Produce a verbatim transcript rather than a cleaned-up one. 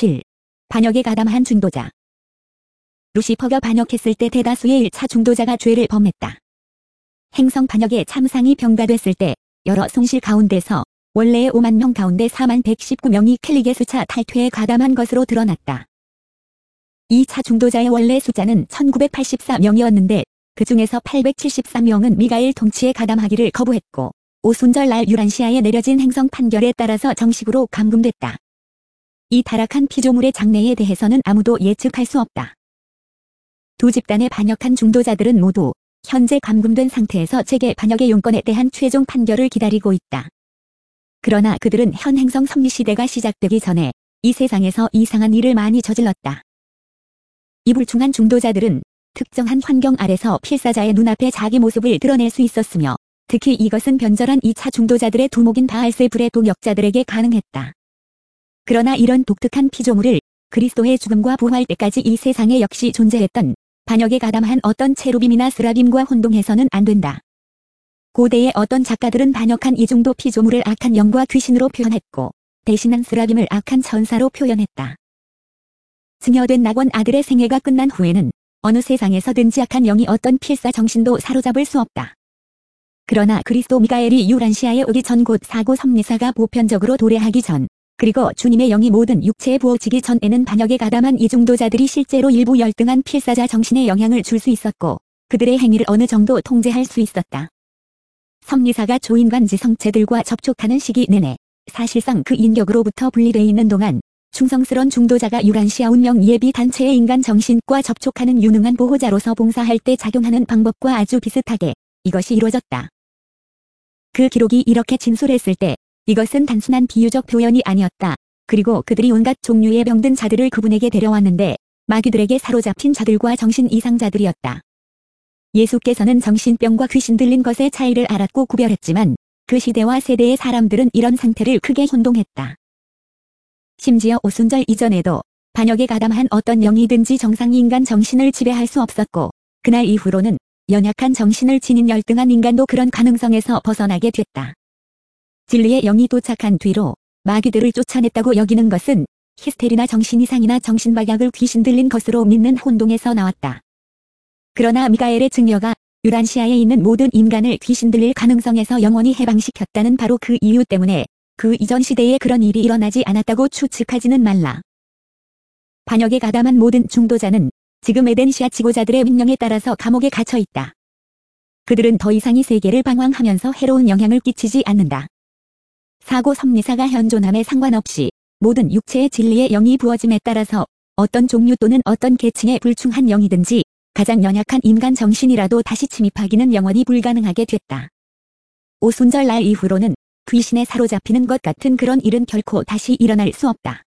칠. 반역에 가담한 중도자. 루시퍼가 반역했을 때 대다수의 일 차 중도자가 죄를 범했다. 행성 반역의 참상이 평가됐을 때 여러 손실 가운데서 원래의 오만 명 가운데 사만 백십구 명이 클릭의 수차 탈퇴에 가담한 것으로 드러났다. 이 차 중도자의 원래 숫자는 천구백팔십사 명이었는데 그 중에서 팔백칠십삼 명은 미가엘 통치에 가담하기를 거부했고 오순절 날 유란시아에 내려진 행성 판결에 따라서 정식으로 감금됐다. 이 타락한 피조물의 장래에 대해서는 아무도 예측할 수 없다. 두 집단의 반역한 중도자들은 모두 현재 감금된 상태에서 재계 반역의 용건에 대한 최종 판결을 기다리고 있다. 그러나 그들은 현 행성 섭리시대가 시작되기 전에 이 세상에서 이상한 일을 많이 저질렀다. 이 불충한 중도자들은 특정한 환경 아래서 필사자의 눈앞에 자기 모습을 드러낼 수 있었으며 특히 이것은 변절한 이 차 중도자들의 두목인 바알세불의 동역자들에게 가능했다. 그러나 이런 독특한 피조물을 그리스도의 죽음과 부활 때까지 이 세상에 역시 존재했던 반역에 가담한 어떤 체루빔이나 스라빔과 혼동해서는 안 된다. 고대의 어떤 작가들은 반역한 이 정도 피조물을 악한 영과 귀신으로 표현했고 대신한 스라빔을 악한 천사로 표현했다. 증여된 낙원 아들의 생애가 끝난 후에는 어느 세상에서든지 악한 영이 어떤 필사 정신도 사로잡을 수 없다. 그러나 그리스도 미가엘이 유란시아에 오기 전 곧 사고 섭리사가 보편적으로 도래하기 전 그리고 주님의 영이 모든 육체에 부어지기 전에는 반역에 가담한 이 중도자들이 실제로 일부 열등한 필사자 정신에 영향을 줄 수 있었고 그들의 행위를 어느 정도 통제할 수 있었다. 섭리사가 조인관 지성체들과 접촉하는 시기 내내 사실상 그 인격으로부터 분리되어 있는 동안 충성스런 중도자가 유란시아 운명 예비 단체의 인간 정신과 접촉하는 유능한 보호자로서 봉사할 때 작용하는 방법과 아주 비슷하게 이것이 이루어졌다. 그 기록이 이렇게 진술했을 때 이것은 단순한 비유적 표현이 아니었다. 그리고 그들이 온갖 종류의 병든 자들을 그분에게 데려왔는데 마귀들에게 사로잡힌 자들과 정신 이상자들이었다. 예수께서는 정신병과 귀신 들린 것의 차이를 알았고 구별했지만 그 시대와 세대의 사람들은 이런 상태를 크게 혼동했다. 심지어 오순절 이전에도 반역에 가담한 어떤 영이든지 정상 인간 정신을 지배할 수 없었고 그날 이후로는 연약한 정신을 지닌 열등한 인간도 그런 가능성에서 벗어나게 됐다. 진리의 영이 도착한 뒤로 마귀들을 쫓아냈다고 여기는 것은 히스테리나 정신이상이나 정신박약을 귀신 들린 것으로 믿는 혼동에서 나왔다. 그러나 미가엘의 증여가 유란시아에 있는 모든 인간을 귀신 들릴 가능성에서 영원히 해방시켰다는 바로 그 이유 때문에 그 이전 시대에 그런 일이 일어나지 않았다고 추측하지는 말라. 반역에 가담한 모든 중도자는 지금 에덴시아 지고자들의 명령에 따라서 감옥에 갇혀 있다. 그들은 더 이상 이 세계를 방황하면서 해로운 영향을 끼치지 않는다. 사고 섭리사가 현존함에 상관없이 모든 육체의 진리의 영이 부어짐에 따라서 어떤 종류 또는 어떤 계층의 불충한 영이든지 가장 연약한 인간 정신이라도 다시 침입하기는 영원히 불가능하게 됐다. 오순절 날 이후로는 귀신에 사로잡히는 것 같은 그런 일은 결코 다시 일어날 수 없다.